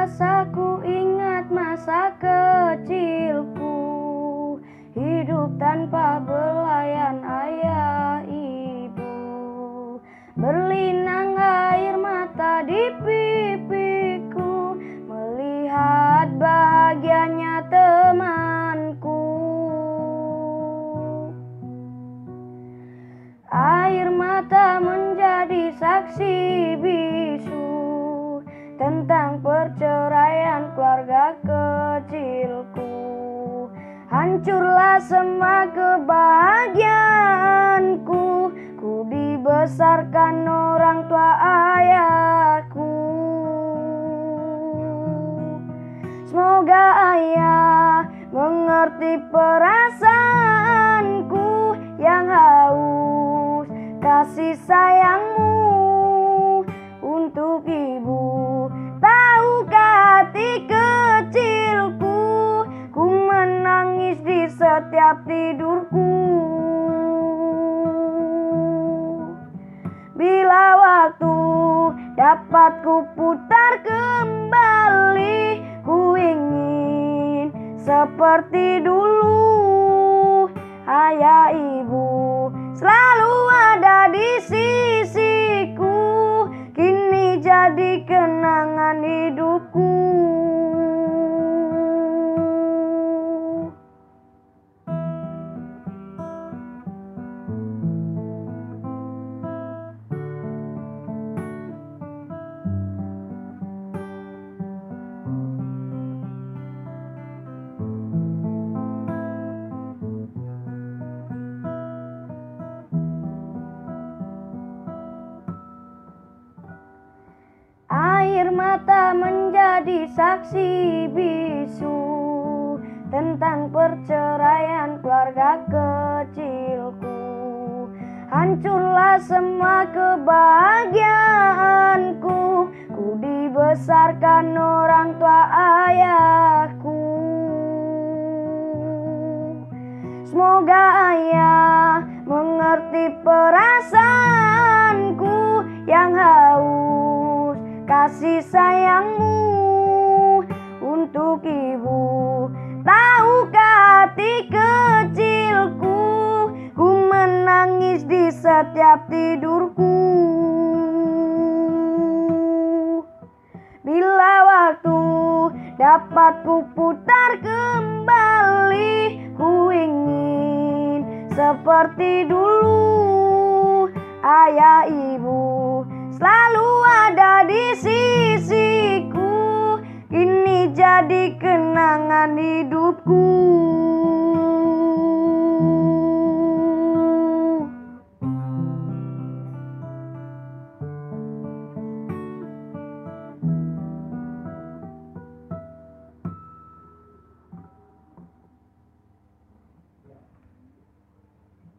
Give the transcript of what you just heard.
Ku ingat masa kecilku, hidup tanpa belayan ayah ibu. Berlinang air mata di pipiku, melihat bahagianya temanku. Air mata menjadi saksi bisu tentang perceraian keluarga kecilku. Hancurlah semua kebahagiaanku, ku dibesarkan orang tua ayahku. Semoga ayah mengerti perasaanku yang haus kasih sayangmu untuk ibu. Tahukah hati kecilku, ku menangis di setiap tidurku. Bila waktu dapat ku putar kembali, ku ingin seperti dulu. Ayah ibu selalu ada di sisiku, kini jadi kenangan hidupku. Air mata menjadi saksi bisu tentang perceraian keluarga kecilku. Hancurlah semua kebahagiaanku, ku dibesarkan orang tua ayahku. Semoga ayah mengerti perasaanku yang haus kasih sayangmu untuk ibu. Tahukah hati kecilku, ku menangis di setiap tidurku. Bila waktu dapat ku putar kembali, ku ingin seperti dulu. Ayah ibu selalu ada